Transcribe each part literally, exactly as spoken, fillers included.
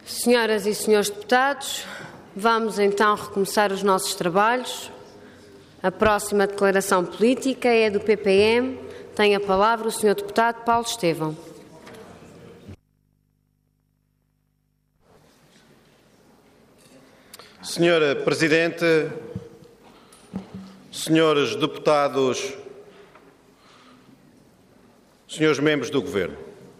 Senhoras e senhores deputados, vamos então recomeçar os nossos trabalhos. A próxima declaração política é do P P M. Tem a palavra o senhor deputado Paulo Estevão. Senhora Presidente, senhores deputados, senhores membros do Governo,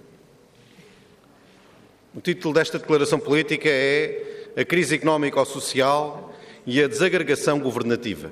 o título desta declaração política é a crise económico-social e a desagregação governativa.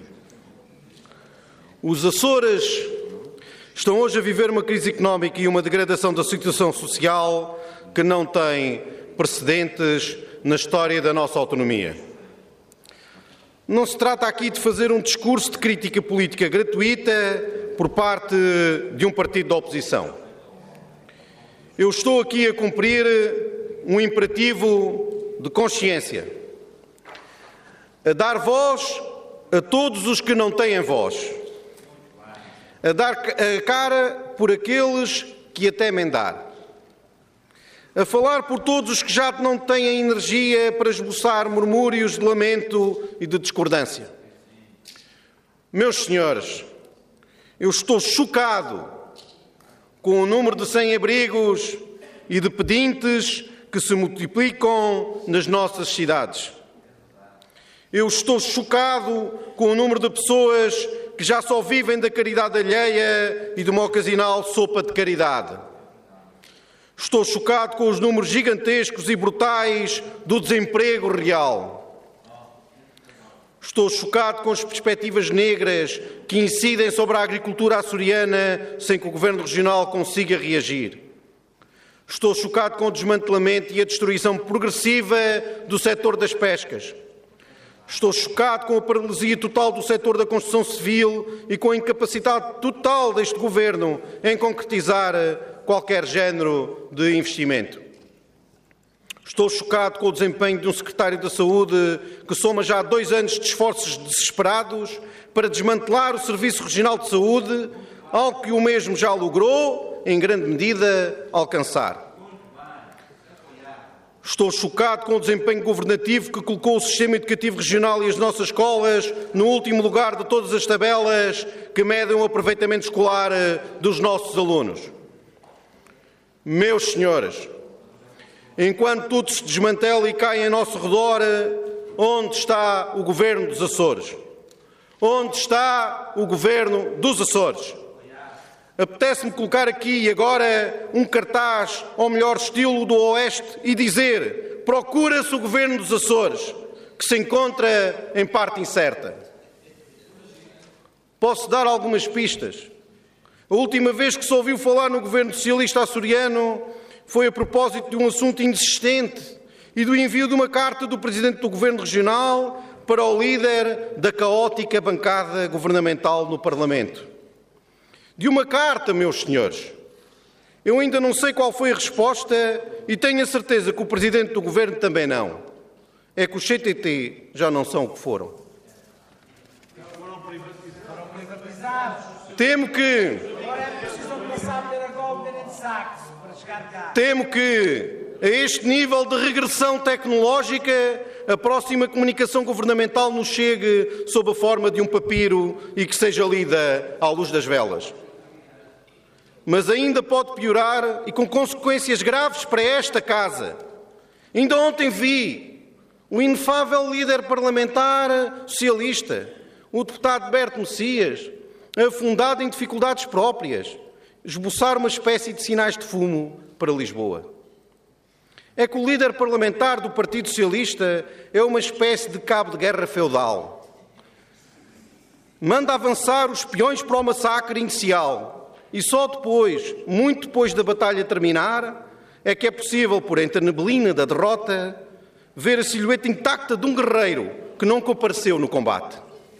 Os Açores estão hoje a viver uma crise económica e uma degradação da situação social que não tem precedentes na história da nossa autonomia. Não se trata aqui de fazer um discurso de crítica política gratuita por parte de um partido da oposição. Eu estou aqui a cumprir um imperativo de consciência, a dar voz a todos os que não têm voz, a dar a cara por aqueles que a temem dar, a falar por todos os que já não têm energia para esboçar murmúrios de lamento e de discordância. Meus senhores, eu estou chocado com o número de sem-abrigos e de pedintes que se multiplicam nas nossas cidades. Eu estou chocado com o número de pessoas que já só vivem da caridade alheia e de uma ocasional sopa de caridade. Estou chocado com os números gigantescos e brutais do desemprego real. Estou chocado com as perspectivas negras que incidem sobre a agricultura açoriana sem que o Governo Regional consiga reagir. Estou chocado com o desmantelamento e a destruição progressiva do setor das pescas. Estou chocado com a paralisia total do setor da construção civil e com a incapacidade total deste Governo em concretizar qualquer género de investimento. Estou chocado com o desempenho de um Secretário da Saúde que soma já dois anos de esforços desesperados para desmantelar o Serviço Regional de Saúde, algo que o mesmo já logrou, em grande medida, alcançar. Estou chocado com o desempenho governativo que colocou o Sistema Educativo Regional e as nossas escolas no último lugar de todas as tabelas que medem o aproveitamento escolar dos nossos alunos. Meus senhores, enquanto tudo se desmantela e cai em nosso redor, onde está o Governo dos Açores? Onde está o Governo dos Açores? Apetece-me colocar aqui e agora um cartaz ao melhor estilo do Oeste e dizer: procura-se o Governo dos Açores, que se encontra em parte incerta. Posso dar algumas pistas. A última vez que se ouviu falar no Governo Socialista açoriano foi a propósito de um assunto insistente e do envio de uma carta do Presidente do Governo Regional para o líder da caótica bancada governamental no Parlamento. De uma carta, meus senhores. Eu ainda não sei qual foi a resposta e tenho a certeza que o Presidente do Governo também não. É que os C T T já não são o que foram. Temo que... Temo que, a este nível de regressão tecnológica, a próxima comunicação governamental nos chegue sob a forma de um papiro e que seja lida à luz das velas. Mas ainda pode piorar e com consequências graves para esta casa. Ainda ontem vi o inefável líder parlamentar socialista, o deputado Berto Messias, afundado em dificuldades próprias, esboçar uma espécie de sinais de fumo para Lisboa. É que o líder parlamentar do Partido Socialista é uma espécie de cabo de guerra feudal. Manda avançar os peões para o massacre inicial e só depois, muito depois da batalha terminar, é que é possível, por entre a neblina da derrota, ver a silhueta intacta de um guerreiro que não compareceu no combate.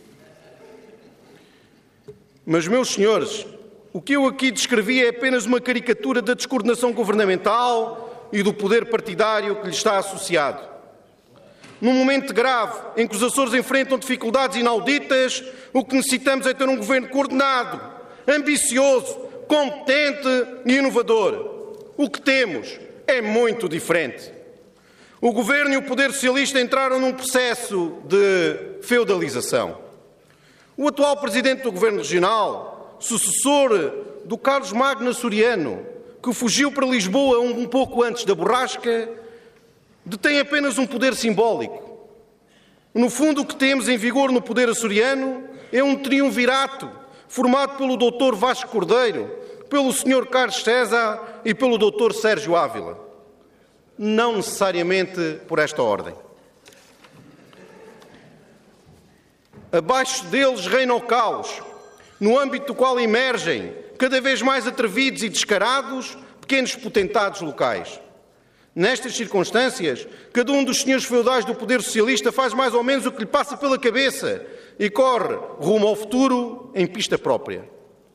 Mas, meus senhores, o que eu aqui descrevi é apenas uma caricatura da descoordenação governamental e do poder partidário que lhe está associado. Num momento grave em que os Açores enfrentam dificuldades inauditas, o que necessitamos é ter um governo coordenado, ambicioso, competente e inovador. O que temos é muito diferente. O Governo e o Poder Socialista entraram num processo de feudalização. O atual Presidente do Governo Regional, sucessor do Carlos Magno Açoriano, que fugiu para Lisboa um pouco antes da borrasca, detém apenas um poder simbólico. No fundo, o que temos em vigor no poder açoriano é um triunvirato formado pelo doutor Vasco Cordeiro, pelo senhor Carlos César e pelo doutor Sérgio Ávila. Não necessariamente por esta ordem. Abaixo deles reina o caos, no âmbito do qual emergem, cada vez mais atrevidos e descarados, pequenos potentados locais. Nestas circunstâncias, cada um dos senhores feudais do poder socialista faz mais ou menos o que lhe passa pela cabeça e corre rumo ao futuro em pista própria.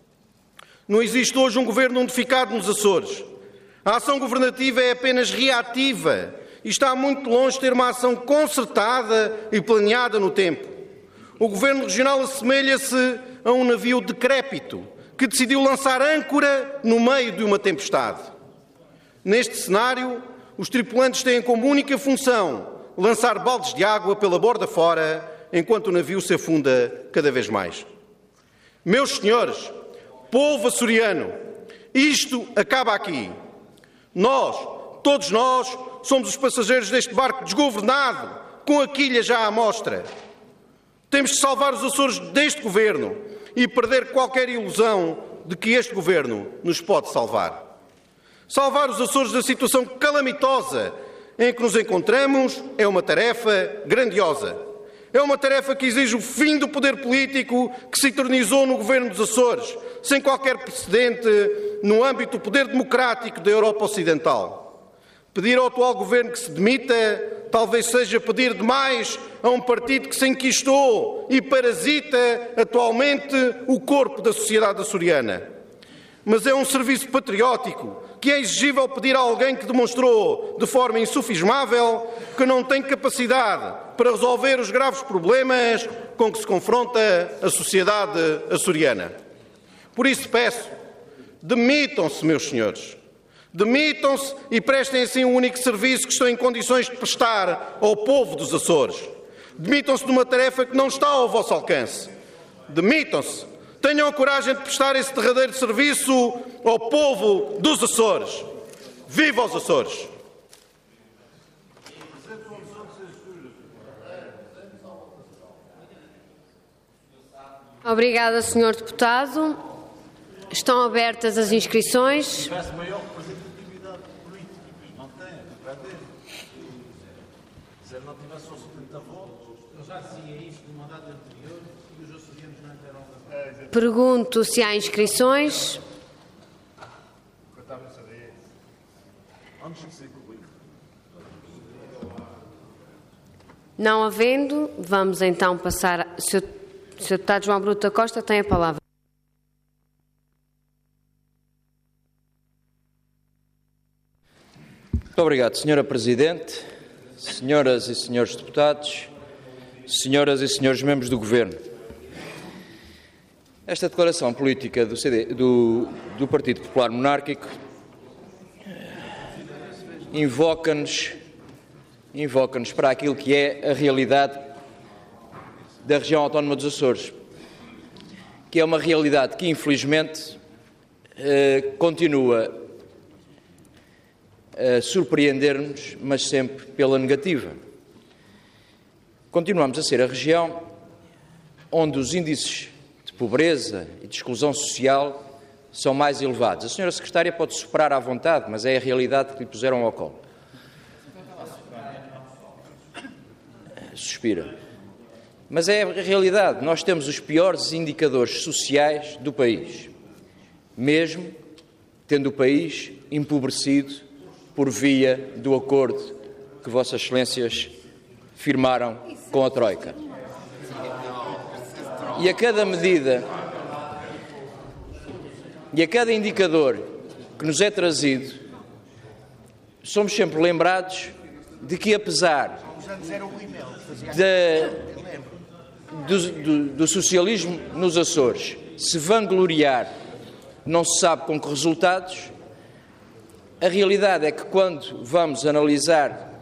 Não existe hoje um governo unificado nos Açores. A ação governativa é apenas reativa e está muito longe de ter uma ação concertada e planeada no tempo. O governo regional assemelha-se a um navio decrépito que decidiu lançar âncora no meio de uma tempestade. Neste cenário, os tripulantes têm como única função lançar baldes de água pela borda fora, enquanto o navio se afunda cada vez mais. Meus senhores, povo açoriano, isto acaba aqui. Nós, todos nós, somos os passageiros deste barco desgovernado, com a quilha já à mostra. Temos de salvar os Açores deste governo e perder qualquer ilusão de que este governo nos pode salvar. Salvar os Açores da situação calamitosa em que nos encontramos é uma tarefa grandiosa. É uma tarefa que exige o fim do poder político que se eternizou no governo dos Açores, sem qualquer precedente no âmbito do poder democrático da Europa Ocidental. Pedir ao atual governo que se demita talvez seja pedir demais a um partido que se enquistou e parasita atualmente o corpo da sociedade açoriana. Mas é um serviço patriótico que é exigível pedir a alguém que demonstrou de forma insufismável que não tem capacidade para resolver os graves problemas com que se confronta a sociedade açoriana. Por isso peço, demitam-se, meus senhores. Demitam-se e prestem assim o único serviço que estão em condições de prestar ao povo dos Açores. Demitam-se de uma tarefa que não está ao vosso alcance. Demitam-se. Tenham a coragem de prestar esse derradeiro serviço ao povo dos Açores. Viva os Açores! Obrigada, senhor Deputado. Estão abertas as inscrições. Pergunto se há inscrições. Não havendo, vamos então passar. A... senhor Deputado João Bruto da Costa tem a palavra. Muito obrigado, senhora Presidente, senhoras e senhores deputados, senhoras e senhores membros do Governo. Esta declaração política do, C D, do, do Partido Popular Monárquico invoca-nos invoca-nos para aquilo que é a realidade da região autónoma dos Açores, que é uma realidade que, infelizmente, eh, continua a surpreender-nos, mas sempre pela negativa. Continuamos a ser a região onde os índices de pobreza e de exclusão social são mais elevados. A senhora Secretária pode superar à vontade, mas é a realidade que lhe puseram ao colo. Suspira. Mas é a realidade. Nós temos os piores indicadores sociais do país, mesmo tendo o país empobrecido por via do acordo que Vossas Excelências firmaram com a Troika. E a cada medida, e a cada indicador que nos é trazido, somos sempre lembrados de que, apesar de, do, do, do socialismo nos Açores se vangloriar, não se sabe com que resultados, a realidade é que, quando vamos analisar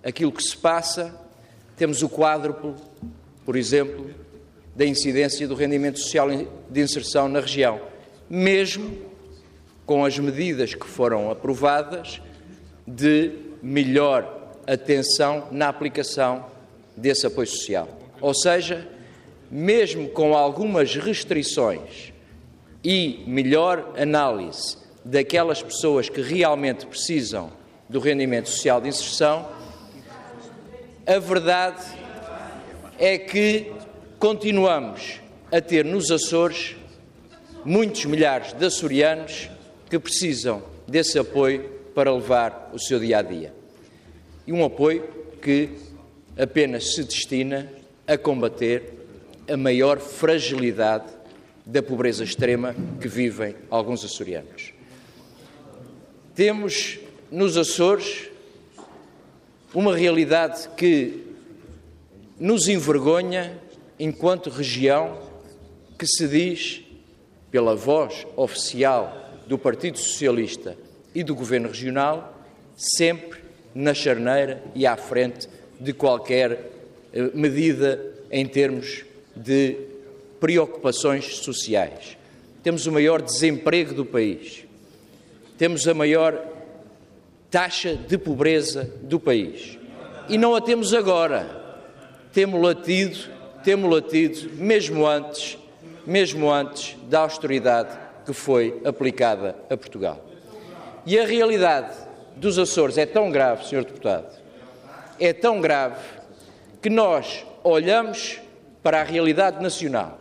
aquilo que se passa, temos o quádruplo, por exemplo, da incidência do rendimento social de inserção na região, mesmo com as medidas que foram aprovadas de melhor atenção na aplicação desse apoio social. Ou seja, mesmo com algumas restrições e melhor análise daquelas pessoas que realmente precisam do rendimento social de inserção, a verdade é que continuamos a ter nos Açores muitos milhares de açorianos que precisam desse apoio para levar o seu dia-a-dia. E um apoio que apenas se destina a combater a maior fragilidade da pobreza extrema que vivem alguns açorianos. Temos nos Açores uma realidade que nos envergonha enquanto região que se diz, pela voz oficial do Partido Socialista e do Governo Regional, sempre na charneira e à frente de qualquer eh, medida em termos de preocupações sociais. Temos o maior desemprego do país, temos a maior taxa de pobreza do país. E não a temos agora, temos-la tido, temos-la tido mesmo antes, mesmo antes da austeridade que foi aplicada a Portugal. E a realidade dos Açores é tão grave, senhor Deputado, é tão grave que nós olhamos para a realidade nacional,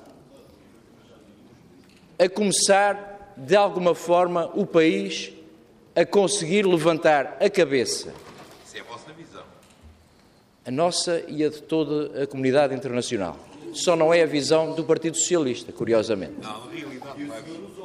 a começar, de alguma forma, o país a conseguir levantar a cabeça. Isso é a vossa visão. A nossa e a de toda a comunidade internacional. Só não é a visão do Partido Socialista, curiosamente. Não, a realidade vai.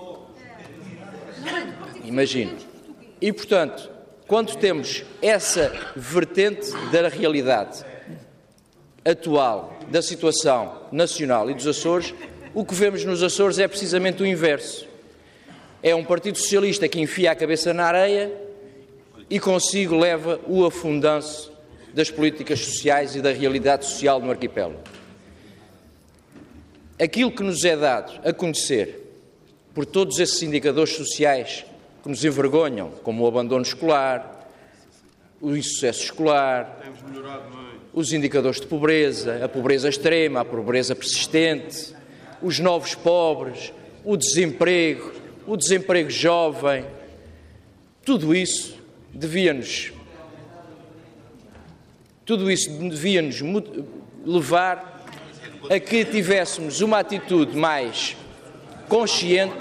Imagino. E, portanto, quando temos essa vertente da realidade atual, da situação nacional e dos Açores, o que vemos nos Açores é precisamente o inverso. É um Partido Socialista que enfia a cabeça na areia e consigo leva o afundanço das políticas sociais e da realidade social no arquipélago. Aquilo que nos é dado a conhecer por todos esses indicadores sociais que nos envergonham, como o abandono escolar, o insucesso escolar, os indicadores de pobreza, a pobreza extrema, a pobreza persistente, os novos pobres, o desemprego, o desemprego jovem, tudo isso devia-nos, tudo isso devia-nos levar a que tivéssemos uma atitude mais consciente,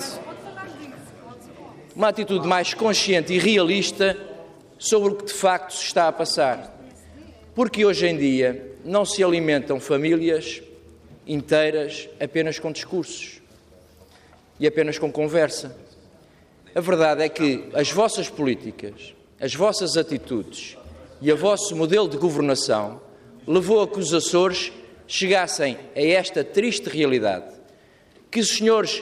uma atitude mais consciente e realista sobre o que de facto se está a passar. Porque hoje em dia não se alimentam famílias inteiras apenas com discursos e apenas com conversa. A verdade é que as vossas políticas, as vossas atitudes e o vosso modelo de governação levou a que os Açores chegassem a esta triste realidade, que os senhores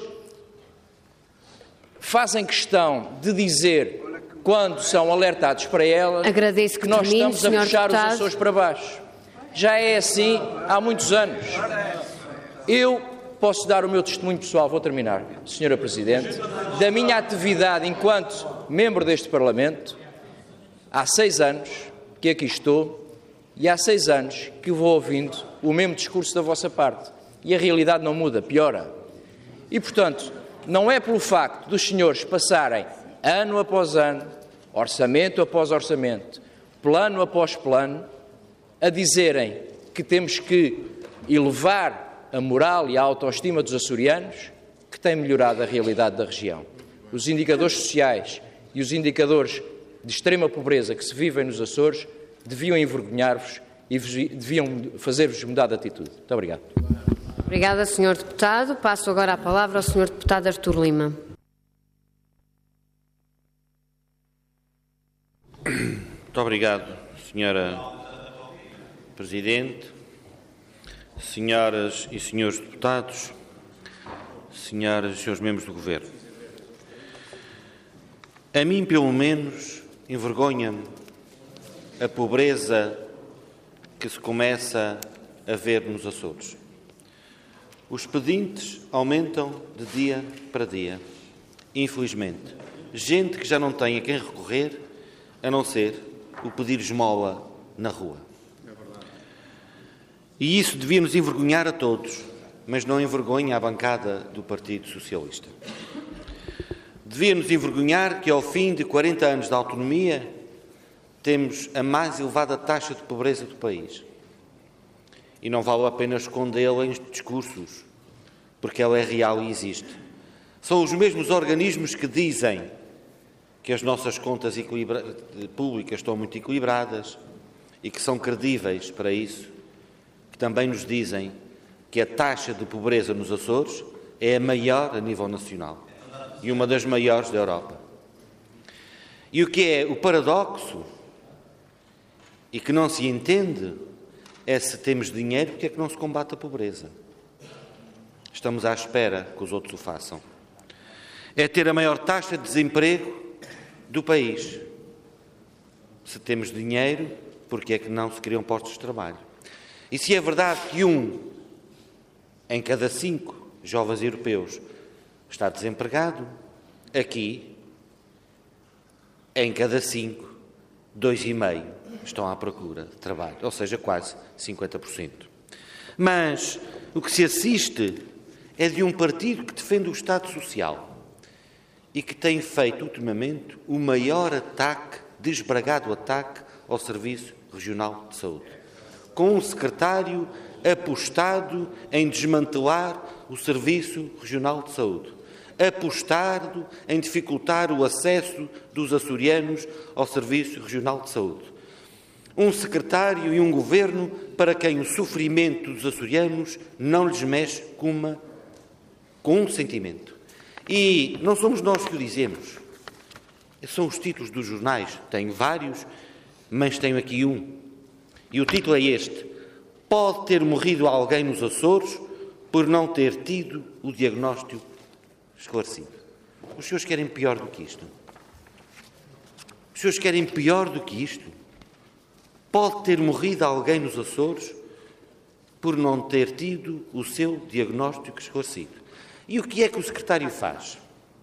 fazem questão de dizer, quando são alertados para elas, Agradeço que, que nós termine, estamos a puxar deputado. os Açores para baixo. Já é assim há muitos anos. Eu posso dar o meu testemunho pessoal, vou terminar, senhora Presidente, da minha atividade enquanto membro deste Parlamento. Há seis anos que aqui estou e há seis anos que vou ouvindo o mesmo discurso da vossa parte. E a realidade não muda, piora. E, portanto, não é pelo facto dos senhores passarem ano após ano, orçamento após orçamento, plano após plano, a dizerem que temos que elevar a moral e a autoestima dos açorianos, que tem melhorado a realidade da região. Os indicadores sociais e os indicadores de extrema pobreza que se vivem nos Açores deviam envergonhar-vos e deviam fazer-vos mudar de atitude. Muito obrigado. Obrigada, senhor Deputado. Passo agora a palavra ao senhor Deputado Artur Lima. Muito obrigado, senhora Presidente, senhoras e senhores deputados, senhoras e senhores membros do Governo. A mim, pelo menos, envergonha-me a pobreza que se começa a ver nos Açores. Os pedintes aumentam de dia para dia, infelizmente. Gente que já não tem a quem recorrer, a não ser o pedir esmola na rua. E isso devia nos envergonhar a todos, mas não envergonha a bancada do Partido Socialista. Devia nos envergonhar que, ao fim de quarenta anos de autonomia, temos a mais elevada taxa de pobreza do país. E não vale a pena escondê-la em discursos, porque ela é real e existe. São os mesmos organismos que dizem que as nossas contas públicas estão muito equilibradas e que são credíveis para isso, que também nos dizem que a taxa de pobreza nos Açores é a maior a nível nacional e uma das maiores da Europa. E o que é o paradoxo e que não se entende é, se temos dinheiro, porque é que não se combate a pobreza? Estamos à espera que os outros o façam. É ter a maior taxa de desemprego do país. Se temos dinheiro, porque é que não se criam postos de trabalho? E se é verdade que um em cada cinco jovens europeus está desempregado, aqui, em cada cinco, dois e meio estão à procura de trabalho, ou seja, quase cinquenta por cento. Mas o que se assiste é de um partido que defende o Estado Social e que tem feito, ultimamente, o maior ataque, desbragado ataque, ao Serviço Regional de Saúde, com um secretário apostado em desmantelar o Serviço Regional de Saúde, apostado em dificultar o acesso dos açorianos ao Serviço Regional de Saúde. Um secretário e um governo para quem o sofrimento dos açorianos não lhes mexe com, uma, com um sentimento. E não somos nós que o dizemos. São os títulos dos jornais. Tenho vários, mas tenho aqui um. E o título é este: pode ter morrido alguém nos Açores por não ter tido o diagnóstico esclarecido. Os senhores querem pior do que isto? Os senhores querem pior do que isto? Pode ter morrido alguém nos Açores por não ter tido o seu diagnóstico esclarecido. E o que é que o secretário faz?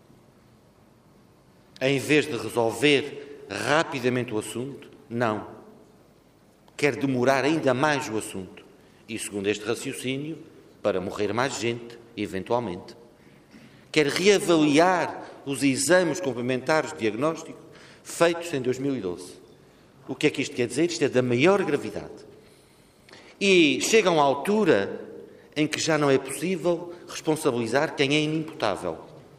Em vez de resolver rapidamente o assunto, não. Quer demorar ainda mais o assunto. E, segundo este raciocínio, para morrer mais gente, eventualmente. Quer reavaliar os exames complementares de diagnóstico feitos em dois mil e doze. O que é que isto quer dizer? Isto é da maior gravidade. E chegam à altura em que já não é possível responsabilizar quem é inimputável.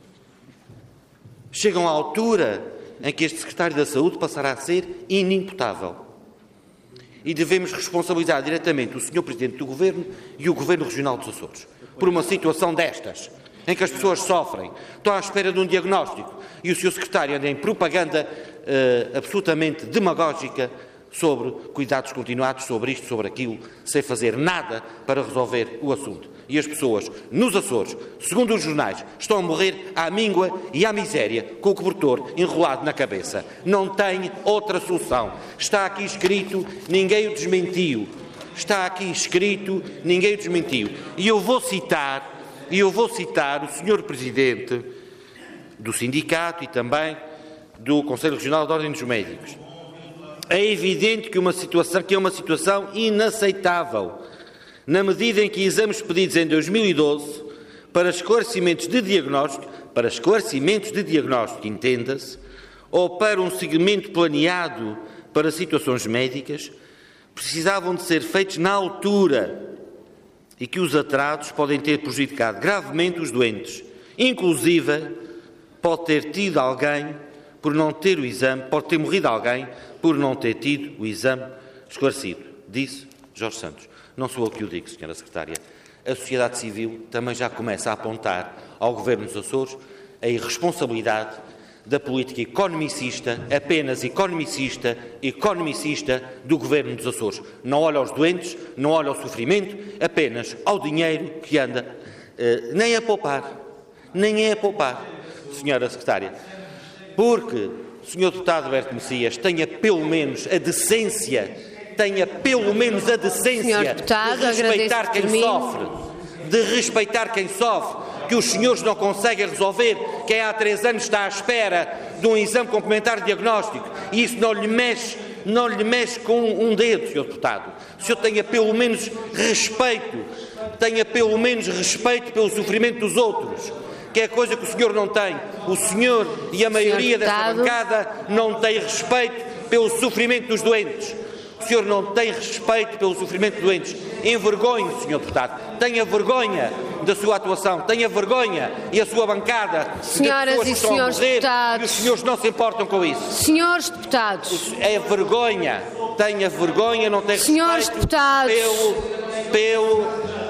Chegam à altura em que este secretário da Saúde passará a ser inimputável. E devemos responsabilizar diretamente o senhor Presidente do Governo e o Governo Regional dos Açores por uma situação destas, em que as pessoas sofrem, estão à espera de um diagnóstico e o senhor Secretário anda em propaganda uh, absolutamente demagógica sobre cuidados continuados, sobre isto, sobre aquilo, sem fazer nada para resolver o assunto. E as pessoas nos Açores, segundo os jornais, estão a morrer à míngua e à miséria com o cobertor enrolado na cabeça. Não tem outra solução. Está aqui escrito, ninguém o desmentiu. Está aqui escrito, ninguém o desmentiu. E eu vou citar... E eu vou citar o senhor Presidente do Sindicato e também do Conselho Regional de Ordem dos Médicos. É evidente que, uma situação, que é uma situação inaceitável, na medida em que exames pedidos em dois mil e doze para esclarecimentos de diagnóstico, para esclarecimentos de diagnóstico, entenda-se, ou para um seguimento planeado para situações médicas, precisavam de ser feitos na altura e que os atrasos podem ter prejudicado gravemente os doentes. Inclusive, pode ter tido alguém por não ter o exame, pode ter morrido alguém por não ter tido o exame esclarecido. Disse Jorge Santos. Não sou eu que o digo, senhora Secretária. A sociedade civil também já começa a apontar ao Governo dos Açores a irresponsabilidade da política economicista, apenas economicista, economicista do Governo dos Açores. Não olha aos doentes, não olha ao sofrimento, apenas ao dinheiro que anda, uh, nem a poupar, nem é a poupar, senhora Secretária. Porque o senhor Deputado Alberto Messias tenha pelo menos a decência, tenha pelo menos a decência deputado, de respeitar agradeço que quem termine. sofre, de respeitar quem sofre, que os senhores não conseguem resolver, quem há três anos está à espera de um exame complementar de diagnóstico e isso não lhe mexe, não lhe mexe com um dedo, senhor deputado. O senhor tenha pelo menos respeito, tenha pelo menos respeito pelo sofrimento dos outros, que é coisa que o senhor não tem. O senhor e a maioria desta bancada não tem respeito pelo sofrimento dos doentes. O senhor não tem respeito pelo sofrimento dos doentes. Envergonhe-se, senhor deputado. Tenha vergonha da sua atuação. Tenha vergonha e a sua bancada Senhoras de pessoas que e estão a senhores morrer, deputados. e os senhores não se importam com isso. Senhores deputados. É vergonha. Tenha vergonha, não tem Senhores respeito deputados. pelo... pelo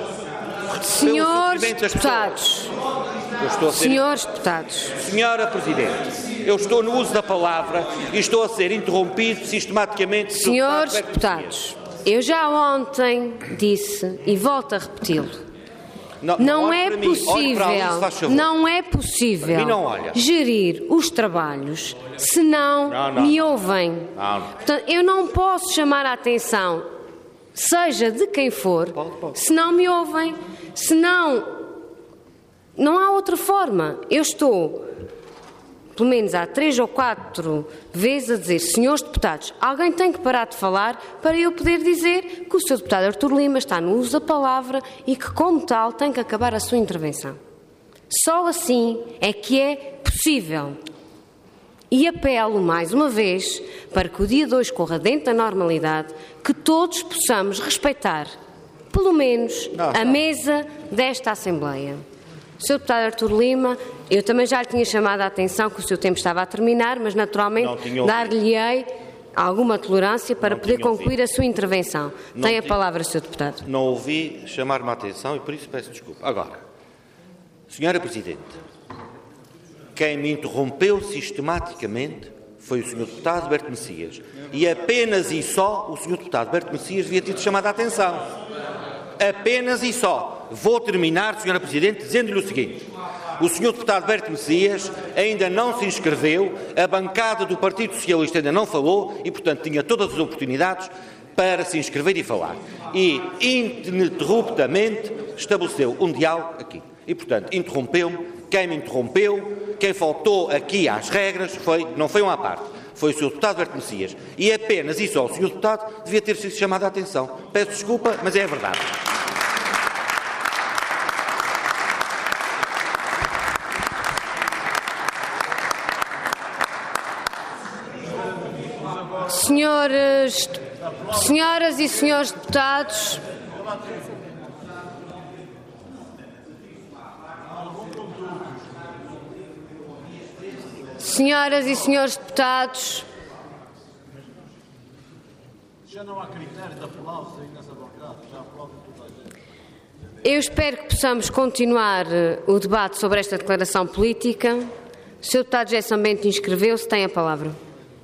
Senhores sofrimento das deputados. Eu estou a ser... Senhores deputados. Senhora Presidente, eu estou no uso da palavra e estou a ser interrompido sistematicamente. Senhores deputados, eu já ontem disse e volto a repeti-lo. Não, Não olhe é para mim, olhe para ali, se possível, faz favor. não é Para possível mim não olha. gerir os trabalhos se não, Não, não. me ouvem. Não, não. Portanto, eu não posso chamar a atenção, seja de quem for, Pode, pode. se não me ouvem, se não, não há outra forma. Eu estou, pelo menos há três ou quatro vezes a dizer, senhores deputados, alguém tem que parar de falar para eu poder dizer que o senhor deputado Artur Lima está no uso da palavra e que, como tal, tem que acabar a sua intervenção. Só assim é que é possível. E apelo, mais uma vez, para que o dia de hoje corra dentro da normalidade, que todos possamos respeitar, pelo menos, Não, a não. mesa desta Assembleia. senhor Deputado Artur Lima, eu também já lhe tinha chamado a atenção que o seu tempo estava a terminar, mas Não naturalmente tinha ouvido. dar-lhe-ei alguma tolerância para Não poder tinha concluir ouvido. a sua intervenção. Não Tem a tinha- palavra, senhor Deputado. Não ouvi chamar-me a atenção e por isso peço desculpa. Agora, Senhora Presidente, quem me interrompeu sistematicamente foi o senhor Deputado Berto Messias. E apenas e só o senhor Deputado Berto Messias devia ter chamado a atenção. Apenas e só. Vou terminar, senhora Presidente, dizendo-lhe o seguinte. O senhor Deputado Berto Messias ainda não se inscreveu, a bancada do Partido Socialista ainda não falou e, portanto, tinha todas as oportunidades para se inscrever e falar. E, ininterruptamente, estabeleceu um diálogo aqui. E, portanto, interrompeu-me. Quem me interrompeu, quem faltou aqui às regras, foi, não foi um à parte, foi o senhor Deputado Berto Messias. E apenas e só o senhor Deputado devia ter sido chamado a atenção. Peço desculpa, mas é a verdade. Senhores, senhoras e senhores deputados, senhoras e senhores deputados, Já não há critério de aplauso aí nessa bancada, já aplaudem toda a gente. eu espero que possamos continuar eh, o debate sobre esta declaração política. O senhor deputado Gerson Bento inscreveu-se, tem a palavra.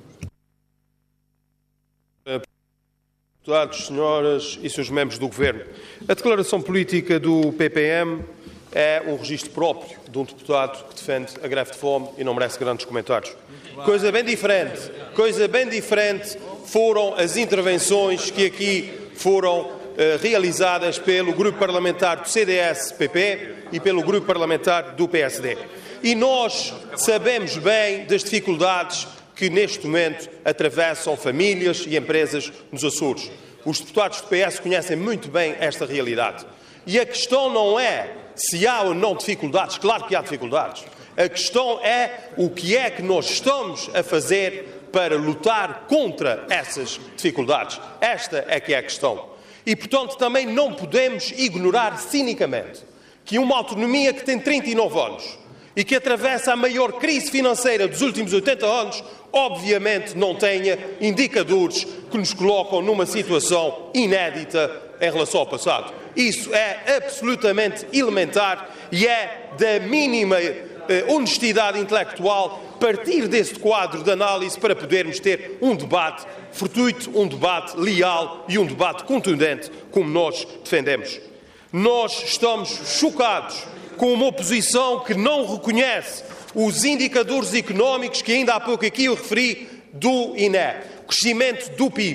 Deputados, senhoras e senhores membros do Governo, a declaração política do P P M é um registro próprio de um deputado que defende a greve de fome e não merece grandes comentários. Coisa bem diferente, coisa bem diferente foram as intervenções que aqui foram eh, realizadas pelo Grupo Parlamentar do C D S P P e pelo Grupo Parlamentar do P S D. E nós sabemos bem das dificuldades que neste momento atravessam famílias e empresas nos Açores. Os deputados do P S conhecem muito bem esta realidade. E a questão não é se há ou não dificuldades, claro que há dificuldades. A questão é o que é que nós estamos a fazer para lutar contra essas dificuldades. Esta é que é a questão. E, portanto, também não podemos ignorar cinicamente que uma autonomia que tem trinta e nove anos e que atravessa a maior crise financeira dos últimos oitenta anos, obviamente não tenha indicadores que nos colocam numa situação inédita em relação ao passado. Isso é absolutamente elementar e é da mínima eh, honestidade intelectual partir deste quadro de análise para podermos ter um debate fortuito, um debate leal e um debate contundente como nós defendemos. Nós estamos chocados com uma oposição que não reconhece os indicadores económicos que ainda há pouco aqui eu referi do I N E, crescimento do P I B,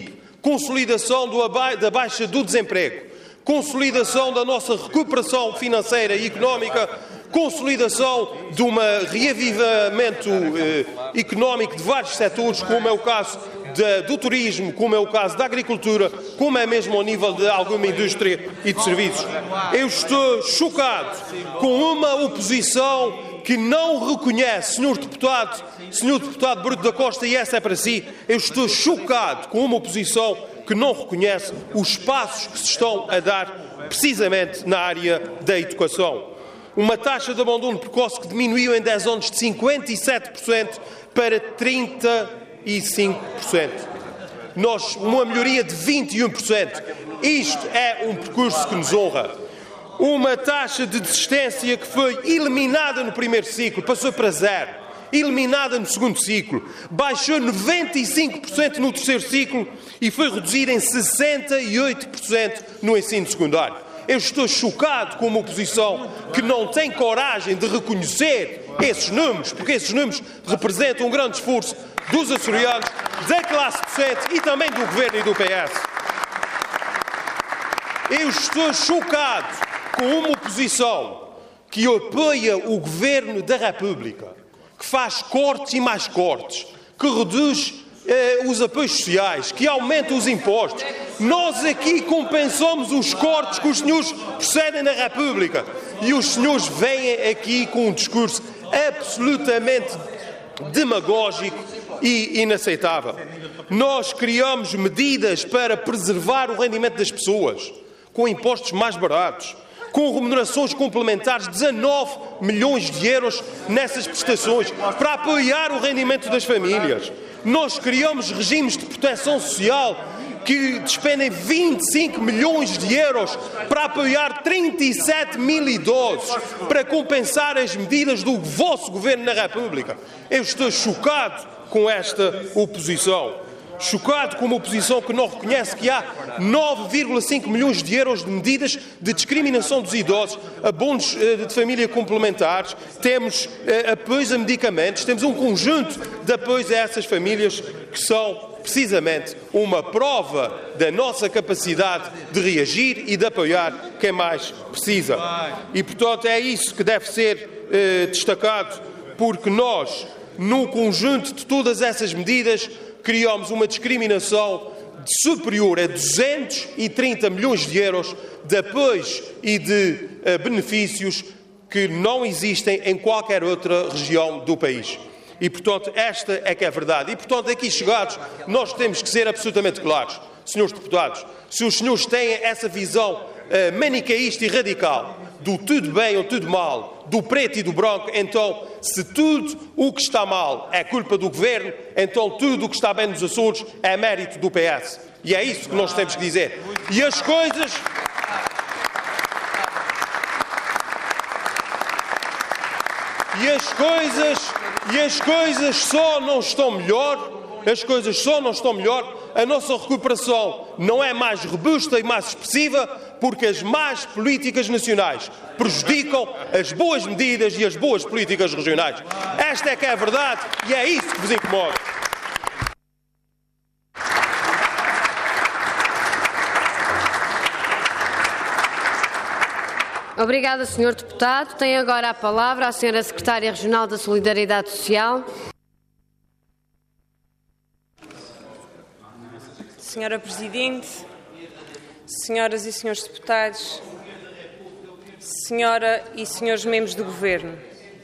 consolidação do aba- da baixa do desemprego, consolidação da nossa recuperação financeira e económica, consolidação de um reavivamento eh, económico de vários setores, como é o caso de, do turismo, como é o caso da agricultura, como é mesmo ao nível de alguma indústria e de serviços. Eu estou chocado com uma oposição que não reconhece, senhor deputado, senhor deputado Bruto da Costa, e essa é para si, eu estou chocado com uma oposição que não reconhece os passos que se estão a dar precisamente na área da educação. Uma taxa de abandono precoce que diminuiu em dez anos de cinquenta e sete por cento para trinta e cinco por cento. Nós, uma melhoria de vinte e um por cento. Isto é um percurso que nos honra. Uma taxa de desistência que foi eliminada no primeiro ciclo, passou para zero. Eliminada no segundo ciclo, baixou noventa e cinco por cento no terceiro ciclo e foi reduzida em sessenta e oito por cento no ensino secundário. Eu estou chocado com uma oposição que não tem coragem de reconhecer esses números, porque esses números representam um grande esforço dos açorianos, da classe docente e também do Governo e do P S. Eu estou chocado com uma oposição que apoia o Governo da República, que faz cortes e mais cortes, que reduz eh, os apoios sociais, que aumenta os impostos. Nós aqui compensamos os cortes que os senhores procedem na República e os senhores vêm aqui com um discurso absolutamente demagógico e inaceitável. Nós criamos medidas para preservar o rendimento das pessoas, com impostos mais baratos, com remunerações complementares, dezanove milhões de euros nessas prestações, para apoiar o rendimento das famílias. Nós criamos regimes de proteção social que despendem vinte e cinco milhões de euros para apoiar trinta e sete mil idosos, para compensar as medidas do vosso Governo na República. Eu estou chocado com esta oposição. Chocado com uma oposição que não reconhece que há nove vírgula cinco milhões de euros de medidas de discriminação dos idosos, abonos de família complementares, temos apoios a medicamentos, temos um conjunto de apoios a essas famílias que são precisamente uma prova da nossa capacidade de reagir e de apoiar quem mais precisa. E, portanto, é isso que deve ser eh, destacado, porque nós, no conjunto de todas essas medidas, criamos uma discriminação superior a duzentos e trinta milhões de euros de apoios e de uh, benefícios que não existem em qualquer outra região do país. E, portanto, esta é que é a verdade. E, portanto, aqui chegados, nós temos que ser absolutamente claros, senhores deputados. Se os senhores têm essa visão uh, manicaísta e radical do tudo bem ou tudo mal, do preto e do branco, então, se tudo o que está mal é culpa do Governo, então tudo o que está bem nos Açores é mérito do P S. E é isso que nós temos que dizer. E as coisas... E as coisas... E as coisas só não estão melhor, as coisas só não estão melhor, a nossa recuperação não é mais robusta e mais expressiva porque as más políticas nacionais prejudicam as boas medidas e as boas políticas regionais. Esta é que é a verdade e é isso que vos incomoda. Obrigada, senhor Deputado. Tem agora a palavra a senhora Secretária Regional da Solidariedade Social. Senhora Presidente, senhoras e senhores deputados, senhora e senhores membros do Governo,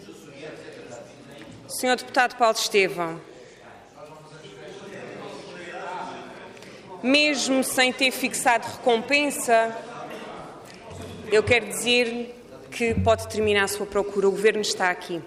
senhor Deputado Paulo Estevão, mesmo sem ter fixado recompensa, eu quero dizer que pode terminar a sua procura. O Governo está aqui.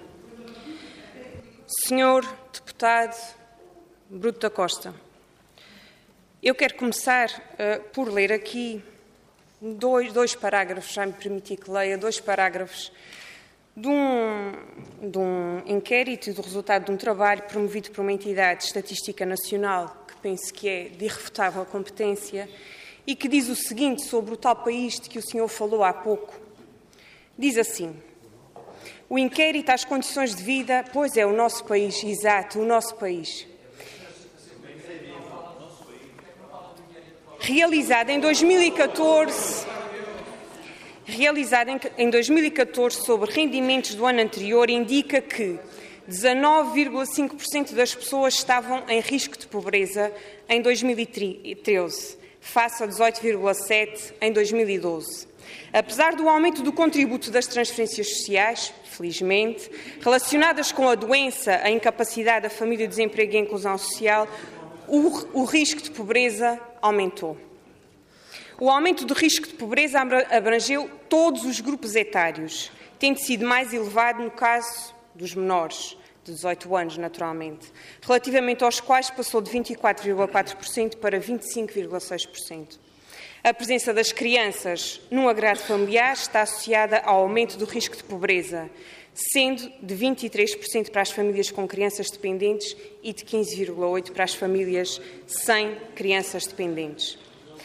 Senhor Deputado Bruto da Costa, eu quero começar uh, por ler aqui dois, dois parágrafos, já me permiti que leia, dois parágrafos de um, de um inquérito e do resultado de um trabalho promovido por uma entidade de estatística nacional que penso que é de irrefutável competência e que diz o seguinte sobre o tal país de que o senhor falou há pouco. Diz assim: o inquérito às condições de vida, pois é o nosso país, exato, o nosso país. realizada em dois mil e catorze, realizada em dois mil e catorze sobre rendimentos do ano anterior, indica que dezanove vírgula cinco por cento das pessoas estavam em risco de pobreza em dois mil e treze, face a dezoito vírgula sete por cento em dois mil e doze. Apesar do aumento do contributo das transferências sociais, felizmente, relacionadas com a doença, a incapacidade, a família, o desemprego e a inclusão social, o, o risco de pobreza aumentou. O aumento do risco de pobreza abrangeu todos os grupos etários, tendo sido mais elevado no caso dos menores, de dezoito anos, naturalmente, relativamente aos quais passou de vinte e quatro vírgula quatro por cento para vinte e cinco vírgula seis por cento. A presença das crianças num agregado familiar está associada ao aumento do risco de pobreza, sendo de vinte e três por cento para as famílias com crianças dependentes e de quinze vírgula oito por cento para as famílias sem crianças dependentes.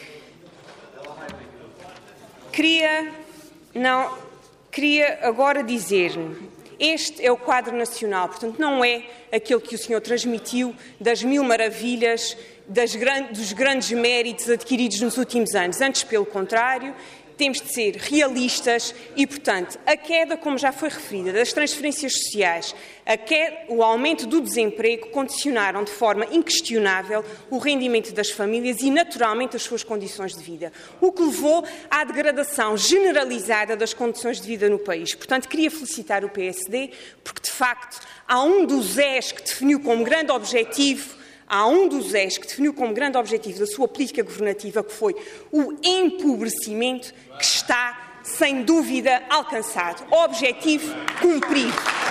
Queria, não, queria agora dizer-lhe, este é o quadro nacional, portanto não é aquele que o senhor transmitiu das mil maravilhas, das gran- dos grandes méritos adquiridos nos últimos anos. Antes, pelo contrário, temos de ser realistas e, portanto, a queda, como já foi referida, das transferências sociais, a queda, o aumento do desemprego condicionaram de forma inquestionável o rendimento das famílias e, naturalmente, as suas condições de vida, o que levou à degradação generalizada das condições de vida no país. Portanto, queria felicitar o P S D, porque, de facto, há um dos és que definiu como grande objetivo Há um dos és que definiu como grande objetivo da sua política governativa, que foi o empobrecimento, que está, sem dúvida, alcançado. Objetivo cumprido.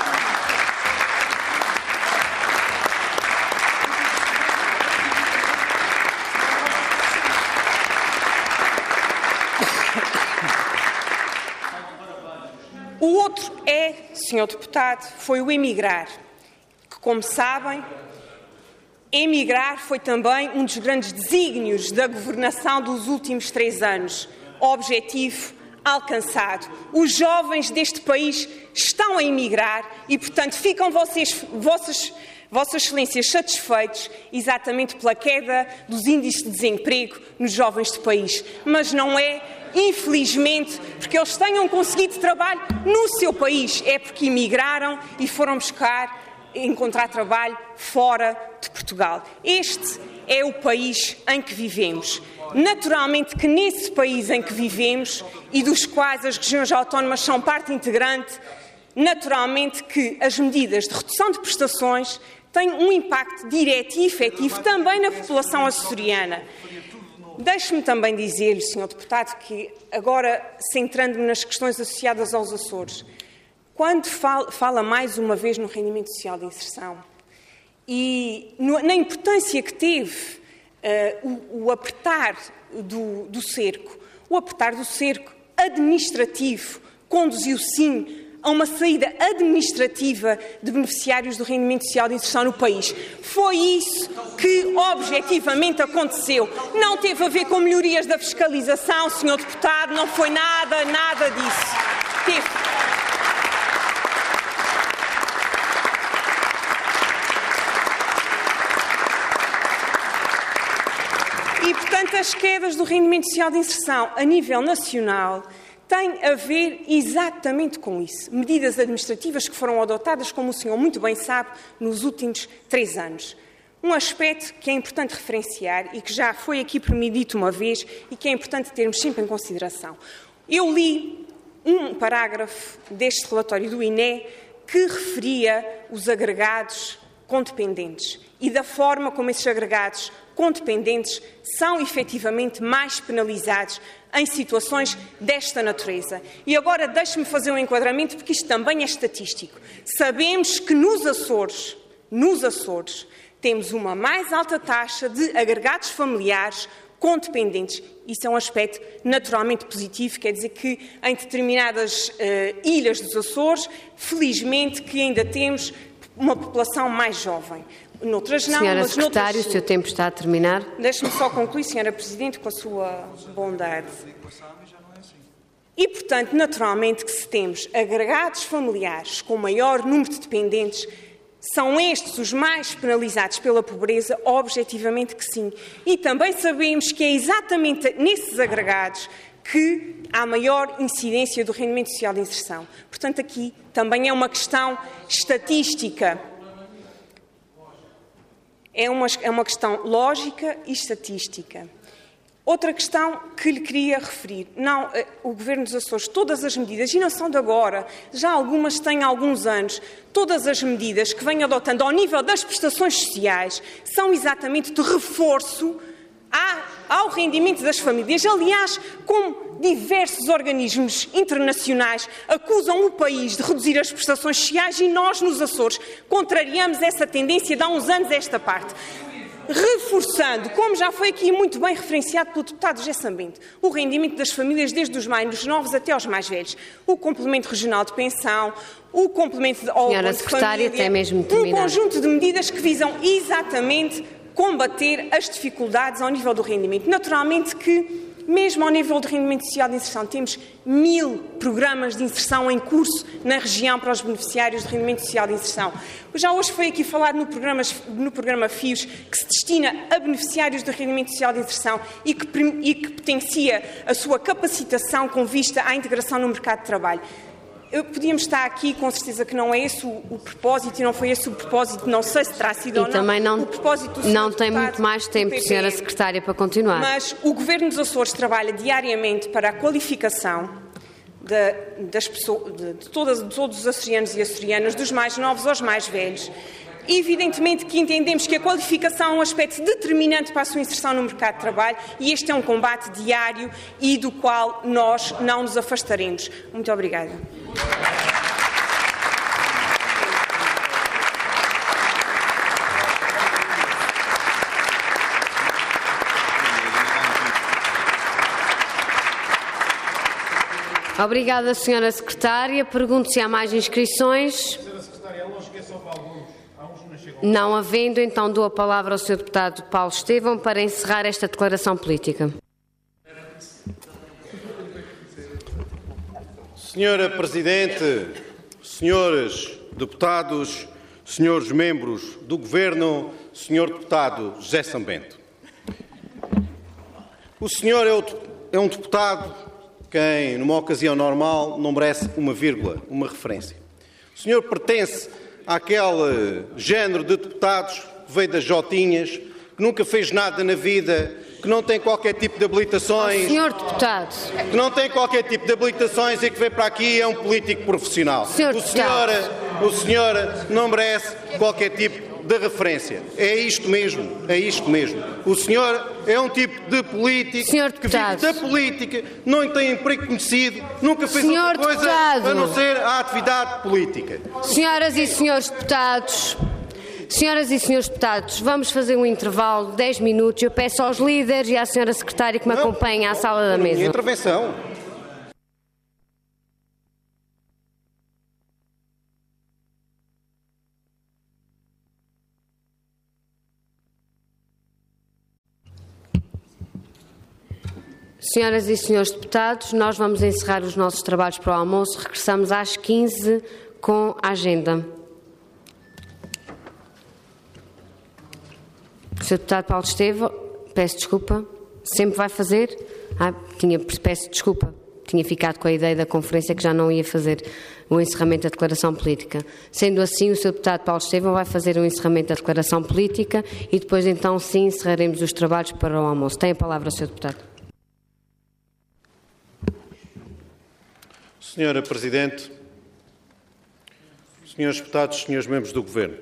O outro é, senhor Deputado, foi o emigrar, que, como sabem, emigrar foi também um dos grandes desígnios da governação dos últimos três anos. Objetivo alcançado. Os jovens deste país estão a emigrar e, portanto, ficam vocês, vossas, vossas excelências satisfeitos exatamente pela queda dos índices de desemprego nos jovens do país. Mas não é, infelizmente, porque eles tenham conseguido trabalho no seu país. É porque emigraram e foram buscar encontrar trabalho fora de Portugal. Este é o país em que vivemos. Naturalmente que nesse país em que vivemos e dos quais as regiões autónomas são parte integrante, naturalmente que as medidas de redução de prestações têm um impacto direto e efetivo também na população açoriana. Deixe-me também dizer-lhe, senhor Deputado, que agora, centrando-me nas questões associadas aos Açores, quando fala, fala mais uma vez no rendimento social de inserção e no, na importância que teve uh, o, o apertar do, do cerco, o apertar do cerco administrativo conduziu sim a uma saída administrativa de beneficiários do rendimento social de inserção no país. Foi isso que objetivamente aconteceu. Não teve a ver com melhorias da fiscalização, senhor Deputado, não foi nada, nada disso. Teve. E, portanto, as quedas do rendimento social de inserção a nível nacional têm a ver exatamente com isso. Medidas administrativas que foram adotadas, como o senhor muito bem sabe, nos últimos três anos. Um aspecto que é importante referenciar e que já foi aqui por mim dito uma vez e que é importante termos sempre em consideração. Eu li um parágrafo deste relatório do I N E que referia os agregados condependentes e da forma como esses agregados condependentes são efetivamente mais penalizados em situações desta natureza. E agora deixe-me fazer um enquadramento, porque isto também é estatístico. Sabemos que nos Açores, nos Açores, temos uma mais alta taxa de agregados familiares condependentes. Isso é um aspecto naturalmente positivo, quer dizer que em determinadas uh, ilhas dos Açores, felizmente que ainda temos uma população mais jovem. Noutras não, Senhora mas Secretária, noutras... o seu tempo está a terminar. Deixe-me só concluir, Senhora Presidente, com a sua bondade. E, portanto, naturalmente que se temos agregados familiares com maior número de dependentes, São estes os mais penalizados pela pobreza? Objetivamente que sim. E também sabemos que é exatamente nesses agregados que há maior incidência do rendimento social de inserção. Portanto, aqui também é uma questão estatística. É uma, é uma questão lógica e estatística. Outra questão que lhe queria referir. Não, o Governo dos Açores, todas as medidas, e não são de agora, já algumas têm alguns anos, todas as medidas que vem adotando ao nível das prestações sociais são exatamente de reforço ao rendimento das famílias. Aliás, como diversos organismos internacionais acusam o país de reduzir as prestações sociais e nós, nos Açores, contrariamos essa tendência de há uns anos a esta parte. Reforçando, como já foi aqui muito bem referenciado pelo deputado José Sambento, o rendimento das famílias desde os mais novos até aos mais velhos, o complemento regional de pensão, o complemento ao Senhora Secretária, até mesmo terminar. Um conjunto de medidas que visam exatamente combater as dificuldades ao nível do rendimento. Naturalmente que, mesmo ao nível do rendimento social de inserção, temos mil programas de inserção em curso na região para os beneficiários de rendimento social de inserção. Já hoje foi aqui falado no programa, no programa FIOS, que se destina a beneficiários do rendimento social de inserção e que, e que potencia a sua capacitação com vista à integração no mercado de trabalho. Eu, podíamos estar aqui, com certeza que não é esse o, o propósito, e não foi esse o propósito, não sei se terá sido e ou não, também não, o propósito do não tem muito mais tempo, Senhora Secretária, para continuar. Mas o Governo dos Açores trabalha diariamente para a qualificação de, das pessoas, de, de, todas, de todos os açorianos e açorianas, dos mais novos aos mais velhos. Evidentemente que entendemos que a qualificação é um aspecto determinante para a sua inserção no mercado de trabalho e este é um combate diário e do qual nós não nos afastaremos. Muito obrigada. Obrigada, Senhora Secretária. Pergunto se há mais inscrições. Não havendo, então dou a palavra ao senhor deputado Paulo Estevão para encerrar esta declaração política. Senhora Presidente, senhores deputados, senhores membros do Governo, senhor deputado José Sambento. O senhor é um deputado quem, numa ocasião normal, não merece uma vírgula, uma referência. O senhor pertence àquele género de deputados que veio das Jotinhas, que nunca fez nada na vida, que não tem qualquer tipo de habilitações. Senhor deputado. Que não tem qualquer tipo de habilitações e que vem para aqui e é um político profissional. Senhor o, senhor, o senhor não merece qualquer tipo de referência. É isto mesmo, é isto mesmo. O senhor é um tipo de político senhor que vive da política, não tem emprego conhecido, nunca fez senhor outra coisa deputado. a não ser a atividade política. Senhoras e senhores deputados, senhoras e senhores deputados, vamos fazer um intervalo de dez minutos. Eu peço aos líderes e à senhora secretária que me acompanhem à sala da mesa. Minha intervenção. Senhoras e senhores deputados, nós vamos encerrar os nossos trabalhos para o almoço. Regressamos às quinze com a agenda. senhor Deputado Paulo Estevão, peço desculpa, sempre vai fazer? Ah, tinha, peço desculpa, tinha ficado com a ideia da conferência que já não ia fazer o encerramento da declaração política. Sendo assim, o senhor Deputado Paulo Estevão vai fazer o encerramento da declaração política e depois então sim encerraremos os trabalhos para o almoço. Tem a palavra o senhor Deputado. Senhora Presidente, senhores deputados, senhores membros do Governo,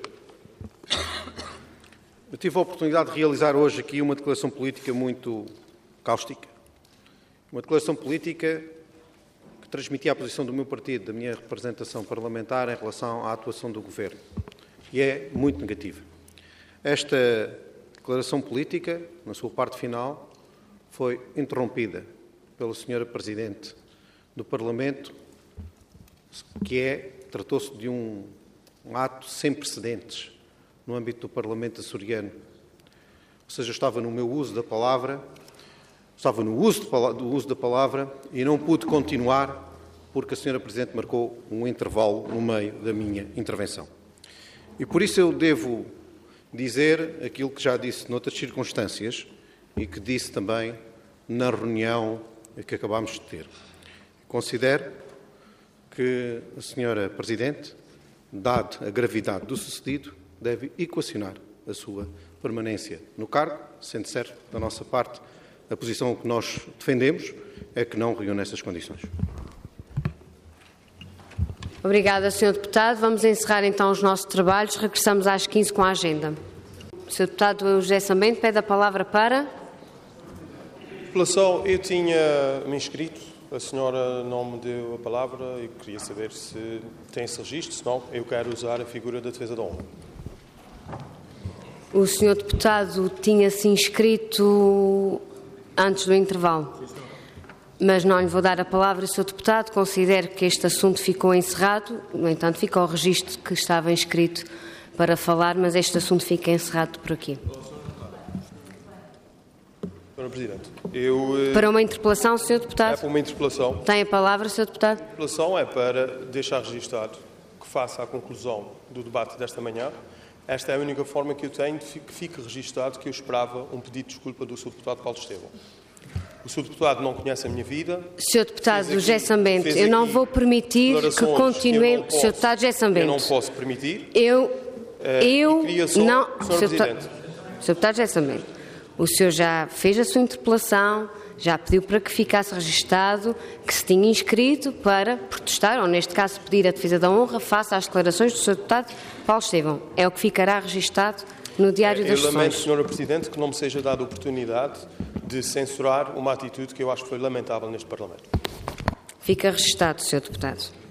eu tive a oportunidade de realizar hoje aqui uma declaração política muito cáustica, uma declaração política que transmitia a posição do meu partido, da minha representação parlamentar em relação à atuação do Governo, e é muito negativa. Esta declaração política, na sua parte final, foi interrompida pela senhora Presidente do Parlamento, que é, tratou-se de um, um ato sem precedentes no âmbito do Parlamento açoriano. Ou seja, eu estava no meu uso da palavra, estava no uso de, do uso da palavra e não pude continuar porque a senhora Presidente marcou um intervalo no meio da minha intervenção. E por isso eu devo dizer aquilo que já disse noutras circunstâncias e que disse também na reunião que acabámos de ter. Considero que a senhora Presidente, dada a gravidade do sucedido, deve equacionar a sua permanência no cargo, sendo certo, da nossa parte, a posição que nós defendemos é que não reúne essas condições. Obrigada, senhor Deputado. Vamos encerrar então os nossos trabalhos. Regressamos às quinze com a agenda. O senhor Deputado José Sambento pede a palavra para... População, eu tinha me inscrito, a senhora não me deu a palavra e queria saber se tem esse registro, senão eu quero usar a figura da defesa da honra. O senhor Deputado tinha-se inscrito antes do intervalo, mas não lhe vou dar a palavra, senhor Deputado. Considero que este assunto ficou encerrado, no entanto, fica o registro que estava inscrito para falar, mas este assunto fica encerrado por aqui. senhora Presidente, eu... Para uma interpelação, senhor Deputado? É para uma interpelação. Tem a palavra, senhor Deputado? A interpelação é para deixar registado que, face à conclusão do debate desta manhã, esta é a única forma que eu tenho de que fique registado que eu esperava um pedido de desculpa do senhor Deputado Paulo Estevão. O senhor Deputado não conhece a minha vida. senhor Deputado José Sambento, eu não vou permitir que continuemos... senhor Deputado José Sambento. Eu não posso permitir. Eu... eu só, não... senhor senhor Presidente. senhor Deputado José Sambento, o senhor já fez a sua interpelação, já pediu para que ficasse registado que se tinha inscrito para protestar, ou neste caso pedir a defesa da honra, face às declarações do senhor Deputado Paulo Estevão. É o que ficará registado no Diário das Sessões. Eu lamento, senhora Presidente, que não me seja dada a oportunidade de censurar uma atitude que eu acho que foi lamentável neste Parlamento. Fica registado, senhor Deputado.